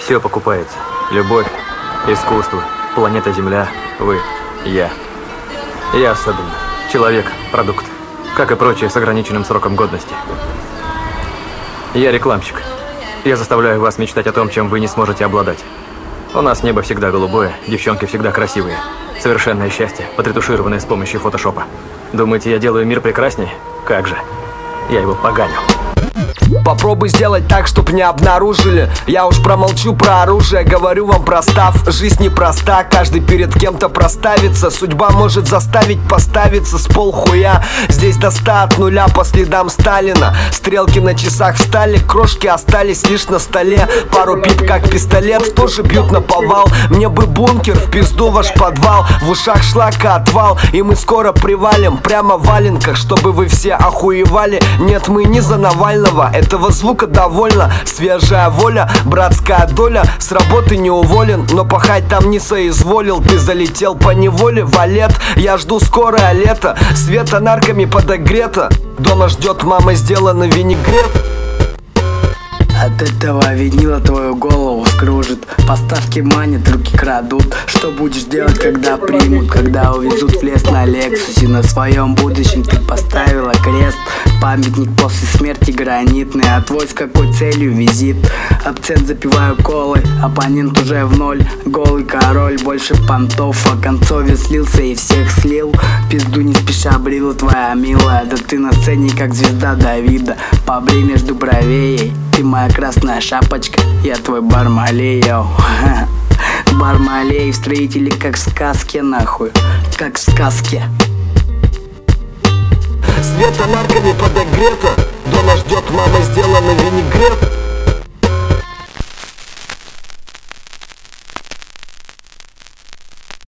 Все покупается. Любовь, искусство, планета Земля, вы, я. Я особенно. Человек, продукт. Как и прочие с ограниченным сроком годности. Я рекламщик. Я заставляю вас мечтать о том, чем вы не сможете обладать. У нас небо всегда голубое, девчонки всегда красивые. Совершенное счастье, подретушированное с помощью фотошопа. Думаете, я делаю мир прекраснее? Как же. Я его поганю. Попробуй сделать так, чтоб не обнаружили. Я уж промолчу про оружие, говорю вам простав. Жизнь непроста, каждый перед кем-то проставится. Судьба может заставить поставиться с полхуя. Здесь до 100 от нуля по следам Сталина. Стрелки на часах встали, крошки остались лишь на столе. Пару пип как пистолет, тоже бьют на повал. Мне бы бункер, в пизду ваш подвал. В ушах шлака отвал, и мы скоро привалим. Прямо в валенках, чтобы вы все охуевали. Нет, мы не за Навального, этого звука довольно. Свежая воля, братская доля. С работы не уволен, но пахать там не соизволил. Ты залетел по неволе, валет. Я жду скорое лето. Света нарками подогрета. Дома ждет мама, сделана винегрет. От этого винила твою голову скружит. Поставки манят, руки крадут. Что будешь делать, когда примут? Когда увезут в лес на Лексусе? На своем будущем ты поставила крест. Памятник после смерти гранитный. А твой с какой целью визит? Абсент запиваю колой, оппонент уже в ноль. Голый король, больше понтов. О концове слился и всех слил. Пизду не спеша брила твоя милая. Да ты на сцене как звезда Давида. Побрей между бровей. Ты моя красная шапочка, я твой Бармалей, йоу. Бармалей, строители как в сказке, нахуй. Как в сказке. Света нарками подогрета. Дома ждет мама, сделана винегрет.